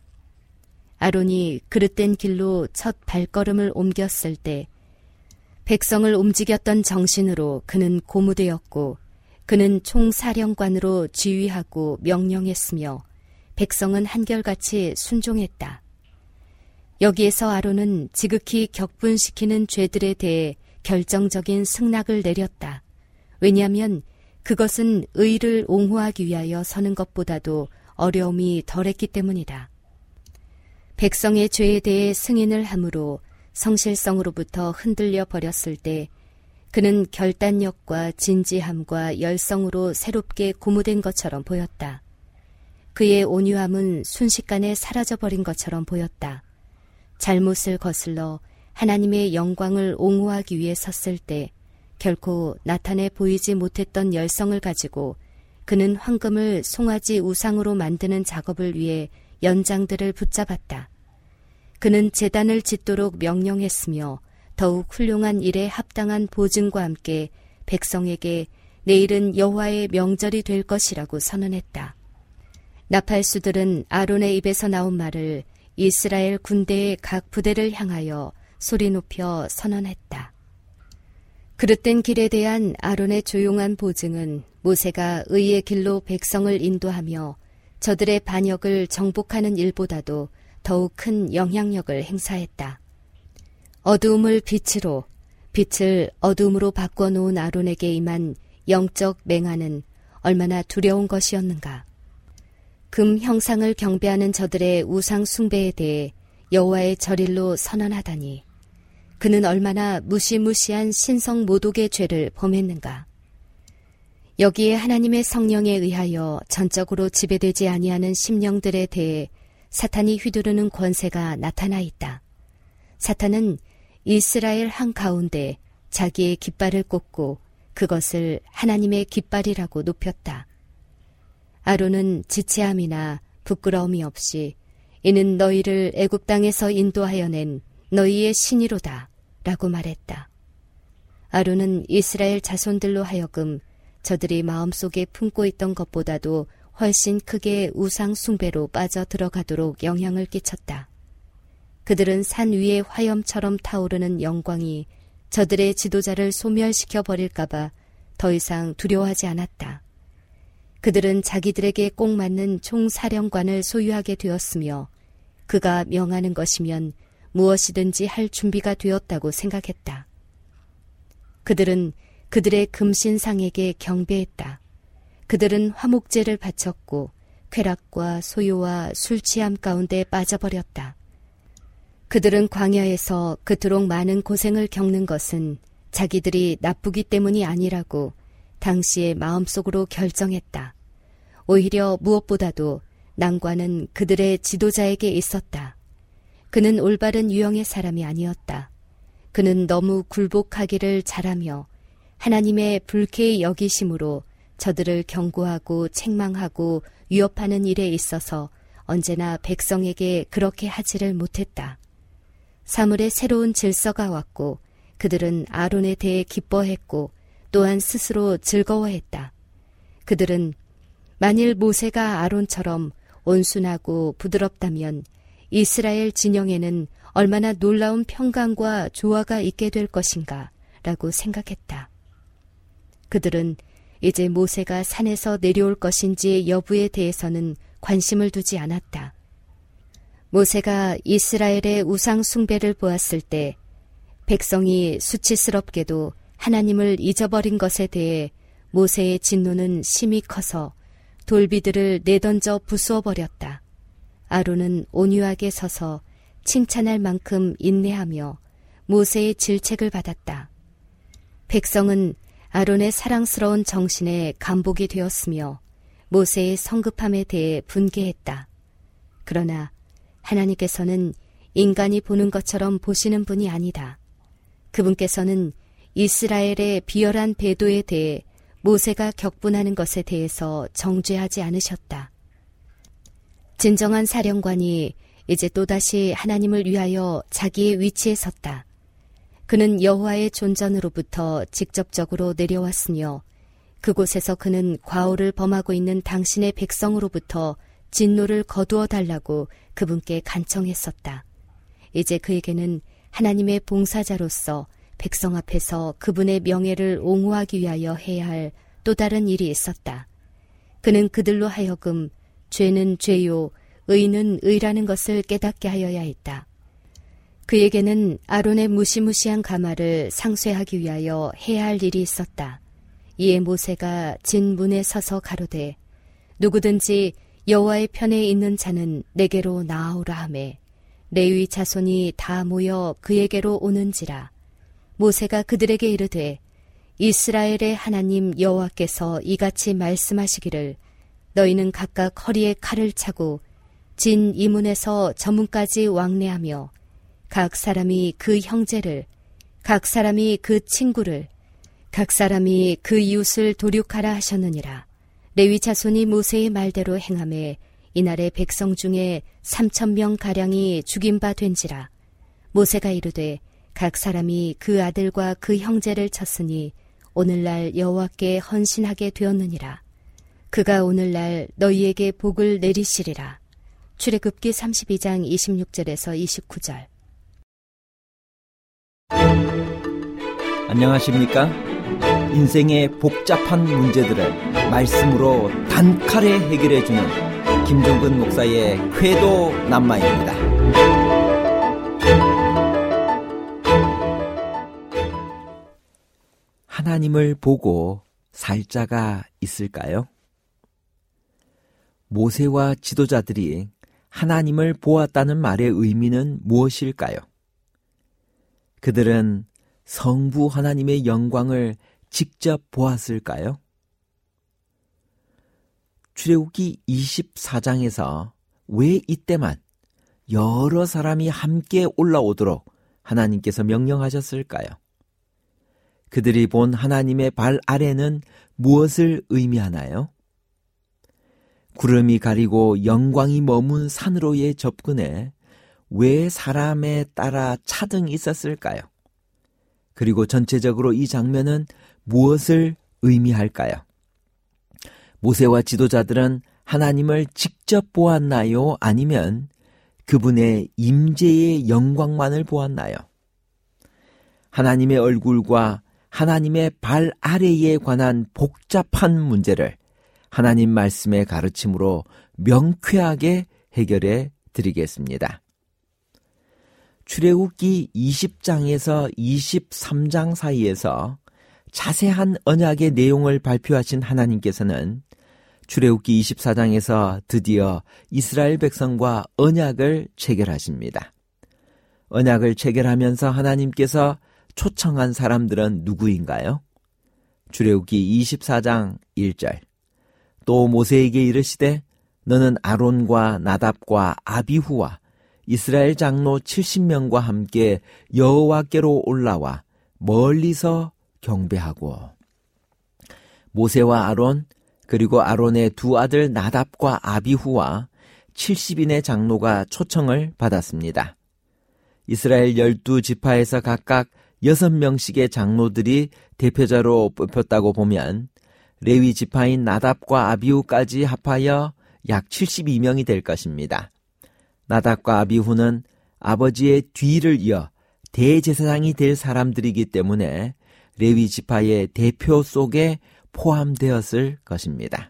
Speaker 3: 아론이 그릇된 길로 첫 발걸음을 옮겼을 때 백성을 움직였던 정신으로 그는 고무되었고, 그는 총사령관으로 지휘하고 명령했으며 백성은 한결같이 순종했다. 여기에서 아론은 지극히 격분시키는 죄들에 대해 결정적인 승낙을 내렸다. 왜냐하면 그것은 의를 옹호하기 위하여 서는 것보다도 어려움이 덜했기 때문이다. 백성의 죄에 대해 승인을 함으로 성실성으로부터 흔들려 버렸을 때, 그는 결단력과 진지함과 열성으로 새롭게 고무된 것처럼 보였다. 그의 온유함은 순식간에 사라져버린 것처럼 보였다. 잘못을 거슬러 하나님의 영광을 옹호하기 위해 섰을 때 결코 나타내 보이지 못했던 열성을 가지고 그는 황금을 송아지 우상으로 만드는 작업을 위해 연장들을 붙잡았다. 그는 제단을 짓도록 명령했으며 더욱 훌륭한 일에 합당한 보증과 함께 백성에게 내일은 여호와의 명절이 될 것이라고 선언했다. 나팔수들은 아론의 입에서 나온 말을 이스라엘 군대의 각 부대를 향하여 소리 높여 선언했다. 그릇된 길에 대한 아론의 조용한 보증은 모세가 의의 길로 백성을 인도하며 저들의 반역을 정복하는 일보다도 더욱 큰 영향력을 행사했다. 어두움을 빛으로, 빛을 어두움으로 바꿔놓은 아론에게 임한 영적 맹한은 얼마나 두려운 것이었는가. 금 형상을 경배하는 저들의 우상 숭배에 대해 여호와의 절일로 선언하다니, 그는 얼마나 무시무시한 신성 모독의 죄를 범했는가. 여기에 하나님의 성령에 의하여 전적으로 지배되지 아니하는 심령들에 대해 사탄이 휘두르는 권세가 나타나 있다. 사탄은 이스라엘 한가운데 자기의 깃발을 꽂고 그것을 하나님의 깃발이라고 높였다. 아론은 지체함이나 부끄러움이 없이 이는 너희를 애굽 땅에서 인도하여 낸 너희의 신이로다 라고 말했다. 아론은 이스라엘 자손들로 하여금 저들이 마음속에 품고 있던 것보다도 훨씬 크게 우상 숭배로 빠져 들어가도록 영향을 끼쳤다. 그들은 산 위의 화염처럼 타오르는 영광이 저들의 지도자를 소멸시켜 버릴까봐 더 이상 두려워하지 않았다. 그들은 자기들에게 꼭 맞는 총사령관을 소유하게 되었으며 그가 명하는 것이면 무엇이든지 할 준비가 되었다고 생각했다. 그들은 그들의 금신상에게 경배했다. 그들은 화목제를 바쳤고 쾌락과 소요와 술 취함 가운데 빠져버렸다. 그들은 광야에서 그토록 많은 고생을 겪는 것은 자기들이 나쁘기 때문이 아니라고 당시에 마음속으로 결정했다. 오히려 무엇보다도 난관은 그들의 지도자에게 있었다. 그는 올바른 유형의 사람이 아니었다. 그는 너무 굴복하기를 잘하며 하나님의 불쾌히 여기심으로 저들을 경고하고 책망하고 위협하는 일에 있어서 언제나 백성에게 그렇게 하지를 못했다. 사물의 새로운 질서가 왔고 그들은 아론에 대해 기뻐했고 또한 스스로 즐거워했다. 그들은 만일 모세가 아론처럼 온순하고 부드럽다면 이스라엘 진영에는 얼마나 놀라운 평강과 조화가 있게 될 것인가 라고 생각했다. 그들은 이제 모세가 산에서 내려올 것인지 여부에 대해서는 관심을 두지 않았다. 모세가 이스라엘의 우상 숭배를 보았을 때 백성이 수치스럽게도 하나님을 잊어버린 것에 대해 모세의 진노는 심히 커서 돌비들을 내던져 부수어버렸다. 아론은 온유하게 서서 칭찬할 만큼 인내하며 모세의 질책을 받았다. 백성은 아론의 사랑스러운 정신에 감복이 되었으며 모세의 성급함에 대해 분개했다. 그러나 하나님께서는 인간이 보는 것처럼 보시는 분이 아니다. 그분께서는 이스라엘의 비열한 배도에 대해 모세가 격분하는 것에 대해서 정죄하지 않으셨다. 진정한 사령관이 이제 또다시 하나님을 위하여 자기의 위치에 섰다. 그는 여호와의 존전으로부터 직접적으로 내려왔으며 그곳에서 그는 과오를 범하고 있는 당신의 백성으로부터 진노를 거두어 달라고 그분께 간청했었다. 이제 그에게는 하나님의 봉사자로서 백성 앞에서 그분의 명예를 옹호하기 위하여 해야 할 또 다른 일이 있었다. 그는 그들로 하여금 죄는 죄요, 의는 의라는 것을 깨닫게 하여야 했다. 그에게는 아론의 무시무시한 가마를 상쇄하기 위하여 해야 할 일이 있었다. 이에 모세가 진 문에 서서 가로되 누구든지 여호와의 편에 있는 자는 내게로 나아오라 하매 레위 자손이 다 모여 그에게로 오는지라. 모세가 그들에게 이르되 이스라엘의 하나님 여호와께서 이같이 말씀하시기를 너희는 각각 허리에 칼을 차고 진 이 문에서 저 문까지 왕래하며 각 사람이 그 형제를, 각 사람이 그 친구를, 각 사람이 그 이웃을 도륙하라 하셨느니라. 레위 자손이 모세의 말대로 행하매 이날의 백성 중에 3,000명가량이 죽인 바 된지라. 모세가 이르되 각 사람이 그 아들과 그 형제를 쳤으니 오늘날 여호와께 헌신하게 되었느니라. 그가 오늘날 너희에게 복을 내리시리라. 출애굽기 32장 26절에서 29절.
Speaker 4: 안녕하십니까? 인생의 복잡한 문제들을 말씀으로 단칼에 해결해주는 김종근 목사의 쾌도 남마입니다. 하나님을 보고 살 자가 있을까요? 모세와 지도자들이 하나님을 보았다는 말의 의미는 무엇일까요? 그들은 성부 하나님의 영광을 직접 보았을까요? 출애굽기 24장에서 왜 이때만 여러 사람이 함께 올라오도록 하나님께서 명령하셨을까요? 그들이 본 하나님의 발 아래는 무엇을 의미하나요? 구름이 가리고 영광이 머문 산으로의 접근에 왜 사람에 따라 차등이 있었을까요? 그리고 전체적으로 이 장면은 무엇을 의미할까요? 모세와 지도자들은 하나님을 직접 보았나요? 아니면 그분의 임재의 영광만을 보았나요? 하나님의 얼굴과 하나님의 발 아래에 관한 복잡한 문제를 하나님 말씀의 가르침으로 명쾌하게 해결해 드리겠습니다. 출애굽기 20장에서 23장 사이에서 자세한 언약의 내용을 발표하신 하나님께서는 출애굽기 24장에서 드디어 이스라엘 백성과 언약을 체결하십니다. 언약을 체결하면서 하나님께서 초청한 사람들은 누구인가요? 출애굽기 24장 1절. 또 모세에게 이르시되 너는 아론과 나답과 아비후와 이스라엘 장로 70명과 함께 여호와께로 올라와 멀리서 경배하고. 모세와 아론 그리고 아론의 두 아들 나답과 아비후와 70인의 장로가 초청을 받았습니다. 이스라엘 12지파에서 각각 6명씩의 장로들이 대표자로 뽑혔다고 보면 레위 지파인 나답과 아비후까지 합하여 약 72명이 될 것입니다. 나답과 아비후는 아버지의 뒤를 이어 대제사장이 될 사람들이기 때문에 레위 지파의 대표 속에 포함되었을 것입니다.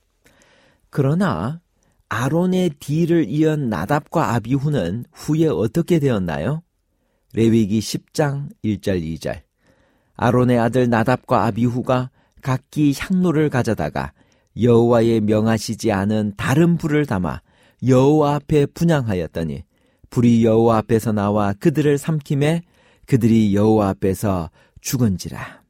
Speaker 4: 그러나 아론의 뒤를 이은 나답과 아비후는 후에 어떻게 되었나요? 레위기 10장 1절 2절. 아론의 아들 나답과 아비후가 각기 향로를 가져다가 여호와의 명하시지 않은 다른 불을 담아 여호와 앞에 분향하였더니 불이 여호와 앞에서 나와 그들을 삼킴에 그들이 여호와 앞에서 죽은지라.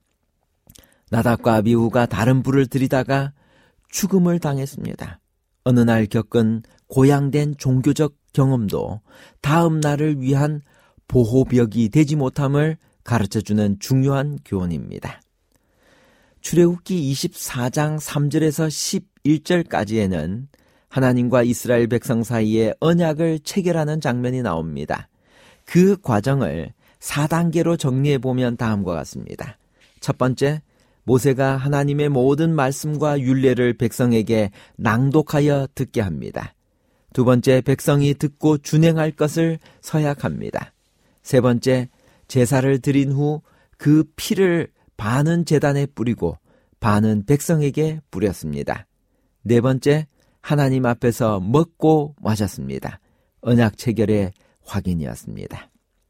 Speaker 4: 나답과 아비후가 다른 불을 들이다가 죽음을 당했습니다. 어느 날 겪은 고양된 종교적 경험도 다음 날을 위한 보호벽이 되지 못함을 가르쳐주는 중요한 교훈입니다. 출애굽기 24장 3절에서 11절까지에는 하나님과 이스라엘 백성 사이에 언약을 체결하는 장면이 나옵니다. 그 과정을 4단계로 정리해보면 다음과 같습니다. 첫 번째, 모세가 하나님의 모든 말씀과 율례를 백성에게 낭독하여 듣게 합니다. 두 번째, 백성이 듣고 준행할 것을 서약합니다. 세 번째, 제사를 드린 후 그 피를 반은 제단에 뿌리고 반은 백성에게 뿌렸습니다. 네 번째, 하나님 앞에서 먹고 마셨습니다. 언약 체결의 확인이었습니다.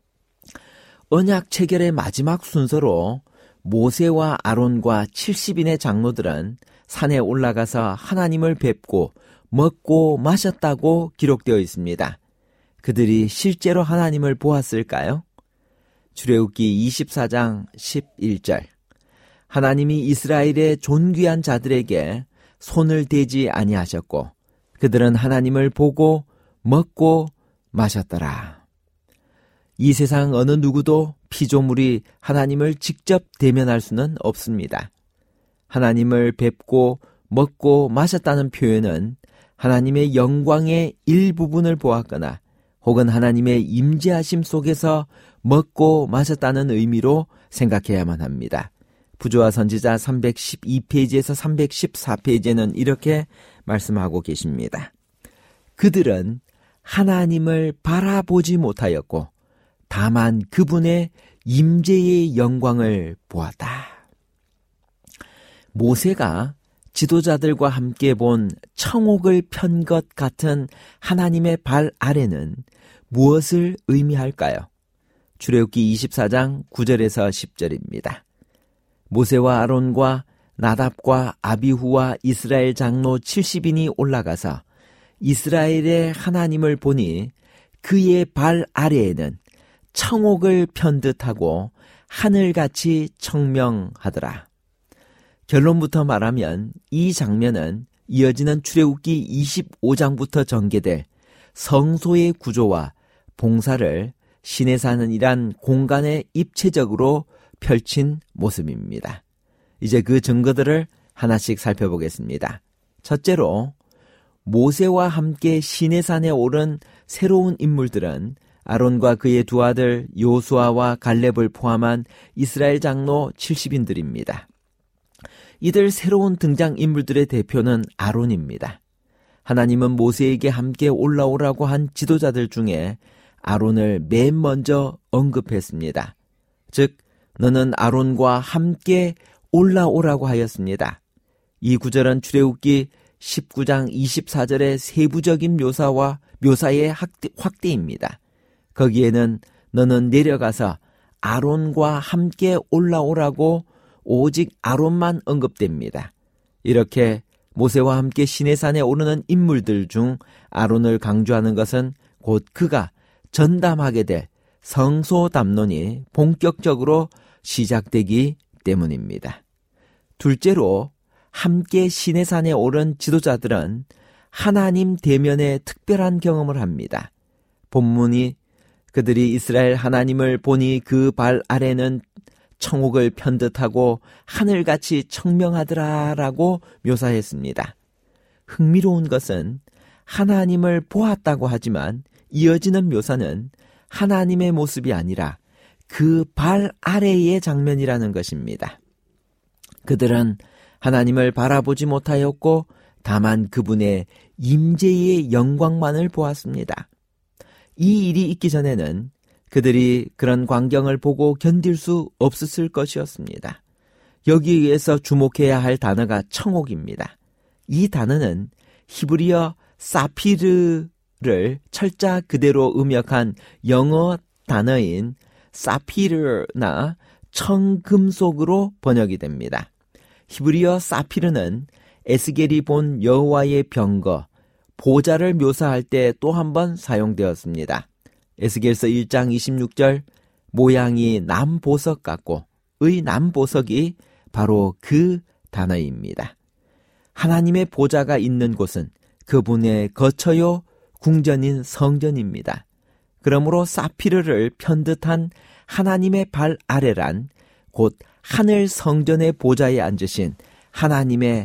Speaker 4: 언약 체결의 마지막 순서로 모세와 아론과 70인의 장로들은 산에 올라가서 하나님을 뵙고 먹고 마셨다고 기록되어 있습니다. 그들이 실제로 하나님을 보았을까요? 출애굽기 24장 11절. 하나님이 이스라엘의 존귀한 자들에게 손을 대지 아니하셨고 그들은 하나님을 보고 먹고 마셨더라. 이 세상 어느 누구도 피조물이 하나님을 직접 대면할 수는 없습니다. 하나님을 뵙고 먹고 마셨다는 표현은 하나님의 영광의 일부분을 보았거나 혹은 하나님의 임재하심 속에서 먹고 마셨다는 의미로 생각해야만 합니다. 부조화 선지자 312페이지에서 314페이지에는 이렇게 말씀하고 계십니다. 그들은 하나님을 바라보지 못하였고 다만 그분의 임재의 영광을 보았다. 모세가 지도자들과 함께 본 청옥을 편 것 같은 하나님의 발 아래는 무엇을 의미할까요? 출애굽기 24장 9절에서 10절입니다. 모세와 아론과 나답과 아비후와 이스라엘 장로 70인이 올라가서 이스라엘의 하나님을 보니 그의 발 아래에는 청옥을 편 듯하고 하늘같이 청명하더라. 결론부터 말하면 이 장면은 이어지는 출애굽기 25장부터 전개될 성소의 구조와 봉사를 시내산이란 공간에 입체적으로 펼친 모습입니다. 이제 그 증거들을 하나씩 살펴보겠습니다. 첫째로 모세와 함께 시내산에 오른 새로운 인물들은 아론과 그의 두 아들 요수아와 갈렙을 포함한 이스라엘 장로 70인들입니다. 이들 새로운 등장인물들의 대표는 아론입니다. 하나님은 모세에게 함께 올라오라고 한 지도자들 중에 아론을 맨 먼저 언급했습니다. 즉, 너는 아론과 함께 올라오라고 하였습니다. 이 구절은 출애굽기 19장 24절의 세부적인 묘사의 확대입니다. 거기에는 너는 내려가서 아론과 함께 올라오라고 오직 아론만 언급됩니다. 이렇게 모세와 함께 시내산에 오르는 인물들 중 아론을 강조하는 것은 곧 그가 전담하게 될 성소 담론이 본격적으로 시작되기 때문입니다. 둘째로 함께 시내산에 오른 지도자들은 하나님 대면의 특별한 경험을 합니다. 본문이 그들이 이스라엘 하나님을 보니 그 발 아래는 청옥을 편 듯하고 하늘같이 청명하더라라고 묘사했습니다. 흥미로운 것은 하나님을 보았다고 하지만 이어지는 묘사는 하나님의 모습이 아니라 그 발 아래의 장면이라는 것입니다. 그들은 하나님을 바라보지 못하였고 다만 그분의 임재의 영광만을 보았습니다. 이 일이 있기 전에는 그들이 그런 광경을 보고 견딜 수 없었을 것이었습니다. 여기에서 주목해야 할 단어가 청옥입니다. 이 단어는 히브리어 사피르를 철자 그대로 음역한 영어 단어인 사피르나 청금속으로 번역이 됩니다. 히브리어 사피르는 에스겔이 본 여호와의 병거, 보좌를 묘사할 때 또 한 번 사용되었습니다. 에스겔서 1장 26절, 모양이 남보석 같고, 의 남보석이 바로 그 단어입니다. 하나님의 보좌가 있는 곳은 그분의 거처요 궁전인 성전입니다. 그러므로 사피르를 편듯한 하나님의 발 아래란 곧 하늘 성전의 보좌에 앉으신 하나님의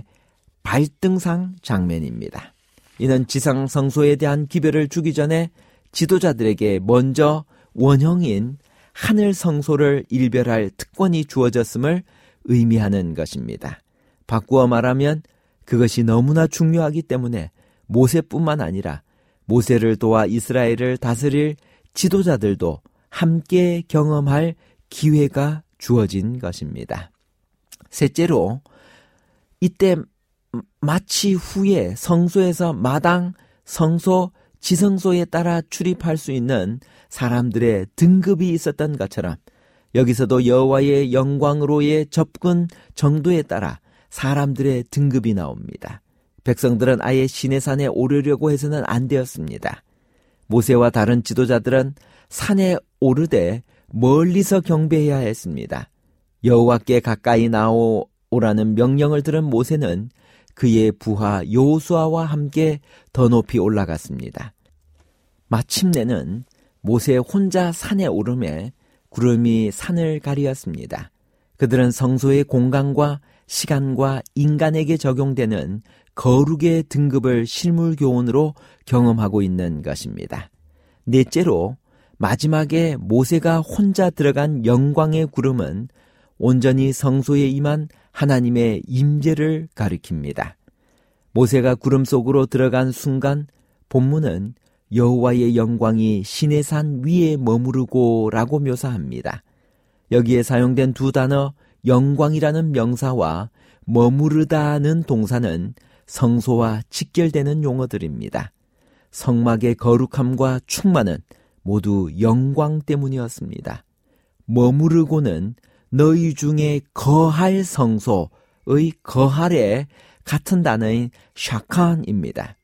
Speaker 4: 발등상 장면입니다. 이는 지상 성소에 대한 기별을 주기 전에 지도자들에게 먼저 원형인 하늘 성소를 일별할 특권이 주어졌음을 의미하는 것입니다. 바꾸어 말하면 그것이 너무나 중요하기 때문에 모세뿐만 아니라 모세를 도와 이스라엘을 다스릴 지도자들도 함께 경험할 기회가 주어진 것입니다. 셋째로, 이때 마치 후에 성소에서 마당, 성소, 지성소에 따라 출입할 수 있는 사람들의 등급이 있었던 것처럼 여기서도 여호와의 영광으로의 접근 정도에 따라 사람들의 등급이 나옵니다. 백성들은 아예 시내산에 오르려고 해서는 안 되었습니다. 모세와 다른 지도자들은 산에 오르되 멀리서 경배해야 했습니다. 여호와께 가까이 나오라는 명령을 들은 모세는 그의 부하 여호수아와 함께 더 높이 올라갔습니다. 마침내는 모세 혼자 산에 오름에 구름이 산을 가리었습니다. 그들은 성소의 공간과 시간과 인간에게 적용되는 거룩의 등급을 실물교훈으로 경험하고 있는 것입니다. 넷째로, 마지막에 모세가 혼자 들어간 영광의 구름은 온전히 성소에 임한 하나님의 임재를 가리킵니다. 모세가 구름 속으로 들어간 순간 본문은 여호와의 영광이 시내산 위에 머무르고 라고 묘사합니다. 여기에 사용된 두 단어 영광이라는 명사와 머무르다는 동사는 성소와 직결되는 용어들입니다. 성막의 거룩함과 충만은 모두 영광 때문이었습니다. 머무르고는 너희 중에 거할 성소의 거할에 같은 단어인 샤칸입니다.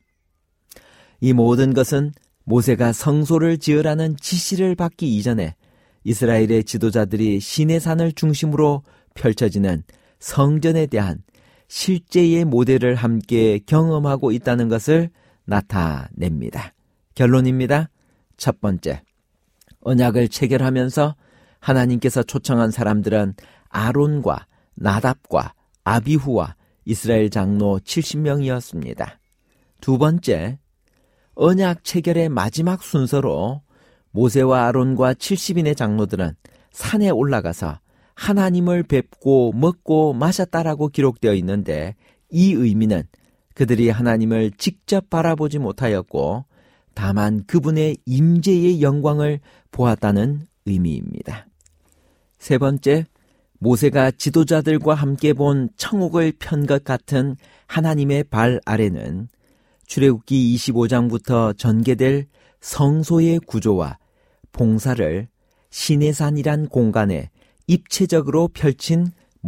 Speaker 4: 이 모든 것은 모세가 성소를 지으라는 지시를 받기 이전에 이스라엘의 지도자들이 시내산을 중심으로 펼쳐지는 성전에 대한 실제의 모델을 함께 경험하고 있다는 것을 나타냅니다. 결론입니다. 첫 번째, 언약을 체결하면서 하나님께서 초청한 사람들은 아론과 나답과 아비후와 이스라엘 장로 70명이었습니다. 두 번째, 언약 체결의 마지막 순서로 모세와 아론과 70인의 장로들은 산에 올라가서 하나님을 뵙고 먹고 마셨다라고 기록되어 있는데, 이 의미는 그들이 하나님을 직접 바라보지 못하였고 다만 그분의 임재의 영광을 보았다는 의미입니다. 세 번째, 모세가 지도자들과 함께 본 청옥을 편 것 같은 하나님의 발 아래는 출애굽기 25장부터 전개될 성소의 구조와 봉사를 시내산이란 공간에 입체적으로 펼친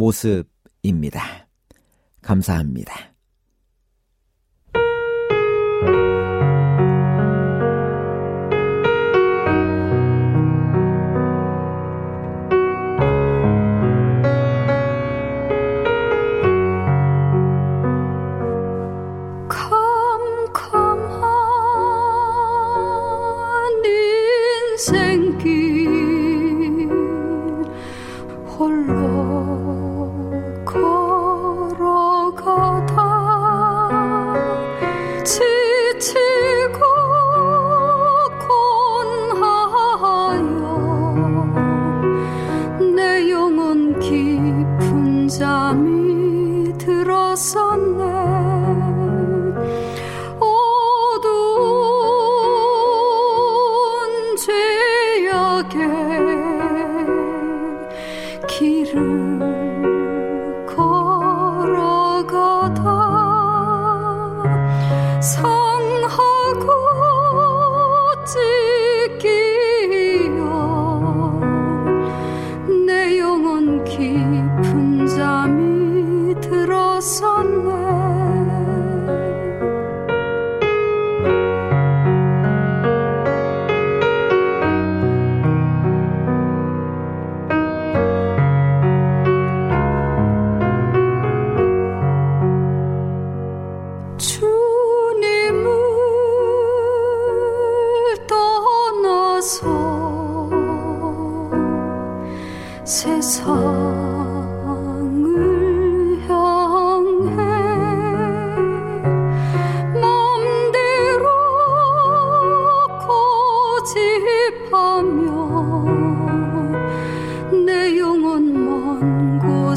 Speaker 4: 모습입니다. 감사합니다.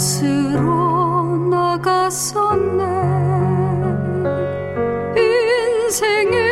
Speaker 5: 곳으로 나갔었네. 인생의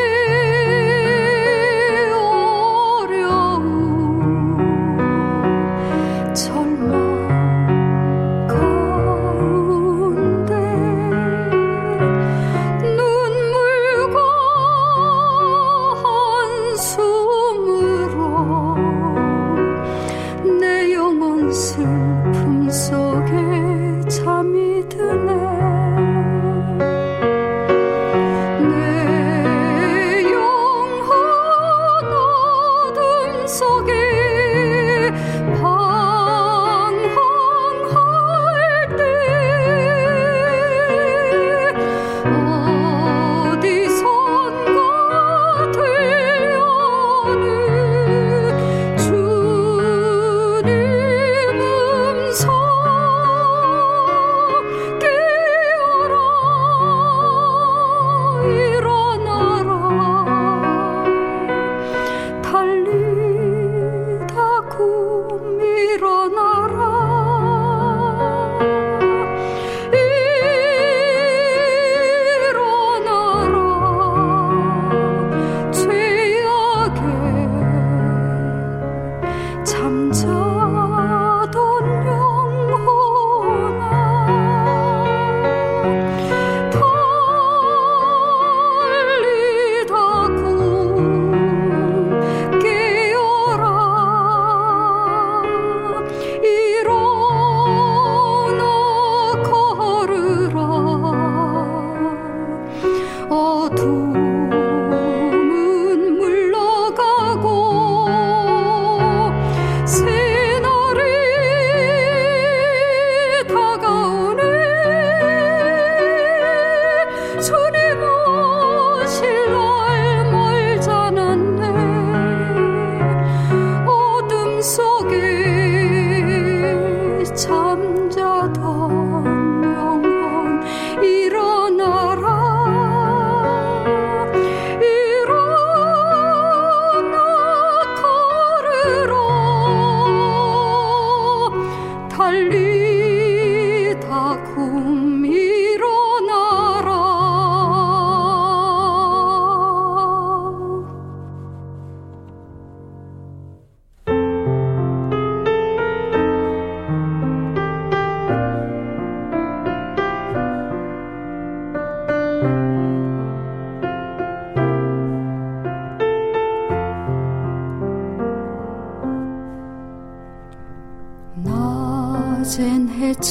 Speaker 5: 낮엔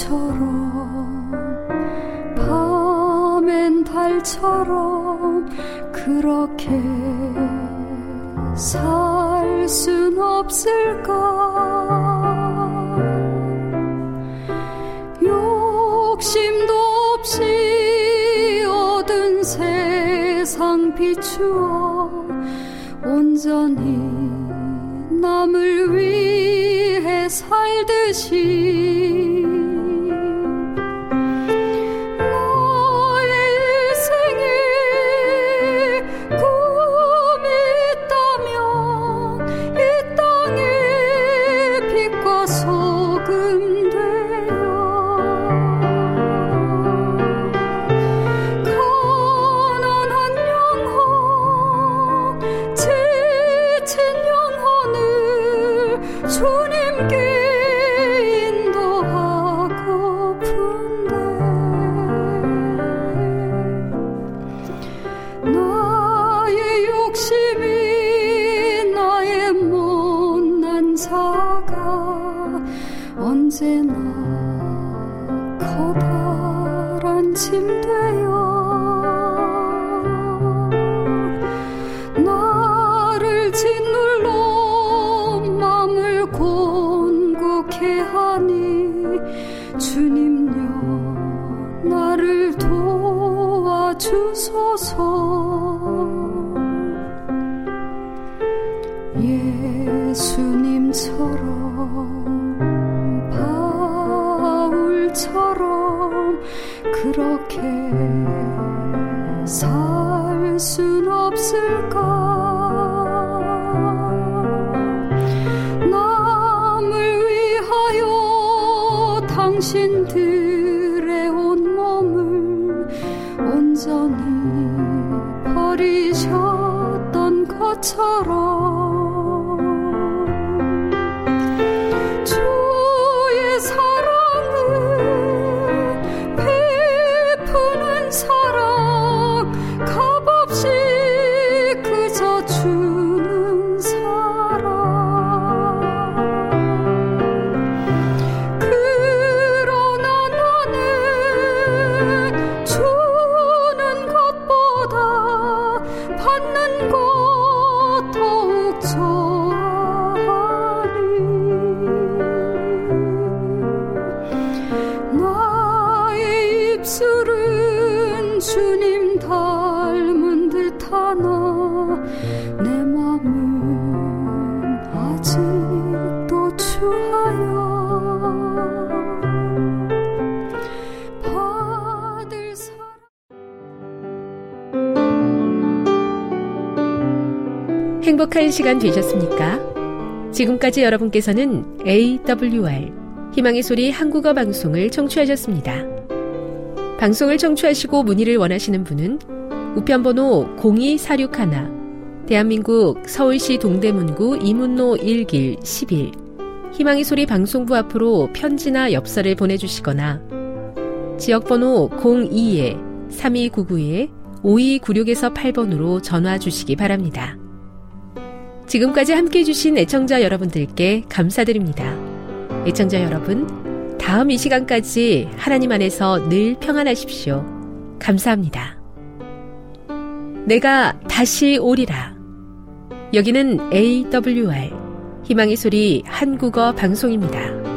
Speaker 5: 해처럼 밤엔 달처럼 그렇게 살 순 없을까. 욕심도 없이 얻은 세상 비추어 온전히 남을 위해 살듯이 너의 일생에 꿈이 있다면 이 땅의 빛과 소금 되어 가난한 영혼 지친 영혼을 주님께 인도하고픈데 나의 욕심이 나의 못난 자가 언제나 커다란 짐 되어 나를 짓눌러 맘을 곤곡해 하니 주님여 나를 도와주소서. 예수님처럼 바울처럼 그렇게 살 순 없을까. 남을 위하여 당신들의 온몸을 온전히 버리셨던 것처럼 주의 사랑은 베푸는 사랑, 값없이 그저 주는 사랑. 그러나 나는 주는 것보다 받는 것 더욱 좋아하니 나의 입술은 주님 닮은 듯하나 내 맘은 아직도 추하여 받을 사랑.
Speaker 1: 행복한 시간 되셨습니까? 지금까지 여러분께서는 AWR 희망의 소리 한국어 방송을 청취하셨습니다. 방송을 청취하시고 문의를 원하시는 분은 우편번호 02461 대한민국 서울시 동대문구 이문로 1길 11 희망의 소리 방송부 앞으로 편지나 엽서를 보내주시거나 지역번호 02-3299-5296에서 8번으로 전화 주시기 바랍니다. 지금까지 함께해 주신 애청자 여러분들께 감사드립니다. 애청자 여러분, 다음 이 시간까지 하나님 안에서 늘 평안하십시오. 감사합니다. 내가 다시 오리라. 여기는 AWR 희망의 소리 한국어 방송입니다.